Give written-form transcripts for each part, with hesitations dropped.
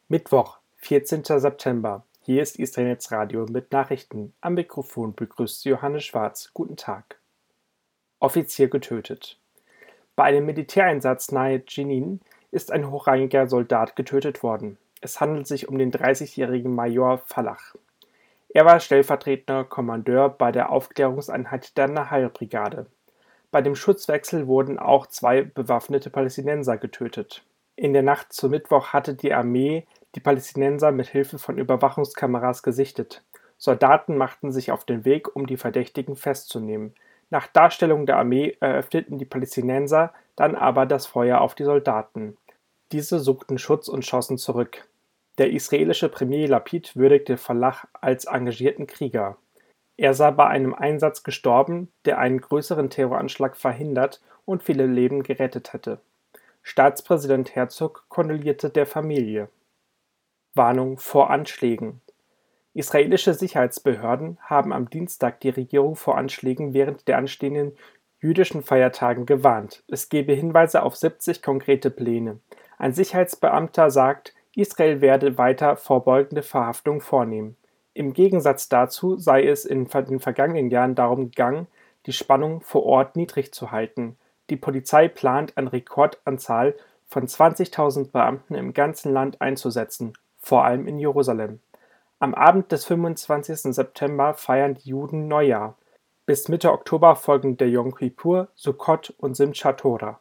Mittwoch, 14. September. Hier ist Israels Radio mit Nachrichten. Am Mikrofon begrüßt Sie Johannes Schwarz. Guten Tag. Offizier getötet. Bei einem Militäreinsatz nahe Jenin ist ein hochrangiger Soldat getötet worden. Es handelt sich um den 30-jährigen Major Falach. Er war stellvertretender Kommandeur bei der Aufklärungseinheit der Nahal-Brigade. Bei dem Schutzwechsel wurden auch 2 bewaffnete Palästinenser getötet. In der Nacht zum Mittwoch hatte die Armee die Palästinenser mit Hilfe von Überwachungskameras gesichtet. Soldaten machten sich auf den Weg, um die Verdächtigen festzunehmen. Nach Darstellung der Armee eröffneten die Palästinenser dann aber das Feuer auf die Soldaten. Diese suchten Schutz und schossen zurück. Der israelische Premier Lapid würdigte Falach als engagierten Krieger. Er sei bei einem Einsatz gestorben, der einen größeren Terroranschlag verhindert und viele Leben gerettet hätte. Staatspräsident Herzog kondolierte der Familie. Warnung vor Anschlägen. Israelische Sicherheitsbehörden haben am Dienstag die Regierung vor Anschlägen während der anstehenden jüdischen Feiertagen gewarnt. Es gebe Hinweise auf 70 konkrete Pläne. Ein Sicherheitsbeamter sagt, Israel werde weiter vorbeugende Verhaftungen vornehmen. Im Gegensatz dazu sei es in den vergangenen Jahren darum gegangen, die Spannung vor Ort niedrig zu halten. Die Polizei plant, eine Rekordanzahl von 20.000 Beamten im ganzen Land einzusetzen, vor allem in Jerusalem. Am Abend des 25. September feiern die Juden Neujahr. Bis Mitte Oktober folgen der Yom Kippur, Sukkot und Simchat Torah.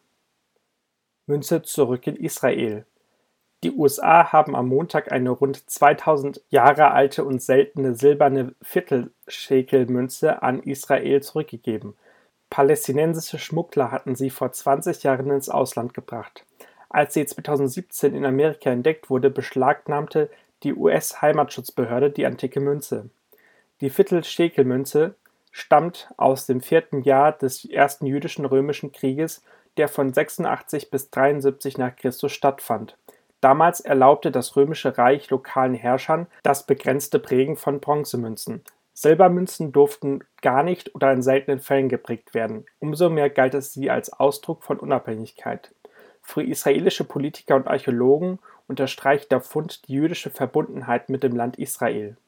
Münze zurück in Israel. Die USA haben am Montag eine rund 2000 Jahre alte und seltene silberne Viertelschekelmünze an Israel zurückgegeben. Palästinensische Schmuggler hatten sie vor 20 Jahren ins Ausland gebracht. Als sie 2017 in Amerika entdeckt wurde, beschlagnahmte die US-Heimatschutzbehörde die antike Münze. Die Viertelschekelmünze stammt aus dem 4. Jahr des ersten jüdischen-römischen Krieges, der von 86 bis 73 nach Christus stattfand. Damals erlaubte das Römische Reich lokalen Herrschern das begrenzte Prägen von Bronzemünzen. Silbermünzen durften gar nicht oder in seltenen Fällen geprägt werden. Umso mehr galt es sie als Ausdruck von Unabhängigkeit. Für israelische Politiker und Archäologen unterstreicht der Fund die jüdische Verbundenheit mit dem Land Israel.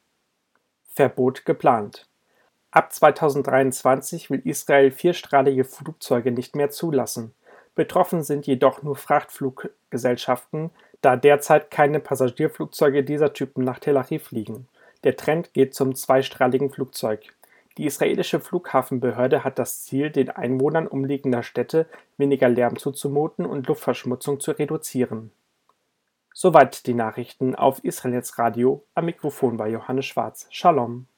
Verbot geplant. Ab 2023 will Israel vierstrahlige Flugzeuge nicht mehr zulassen. Betroffen sind jedoch nur Frachtfluggesellschaften, da derzeit keine Passagierflugzeuge dieser Typen nach Tel Aviv fliegen. Der Trend geht zum zweistrahligen Flugzeug. Die israelische Flughafenbehörde hat das Ziel, den Einwohnern umliegender Städte weniger Lärm zuzumuten und Luftverschmutzung zu reduzieren. Soweit die Nachrichten auf Israels Radio. Am Mikrofon war Johannes Schwarz. Shalom.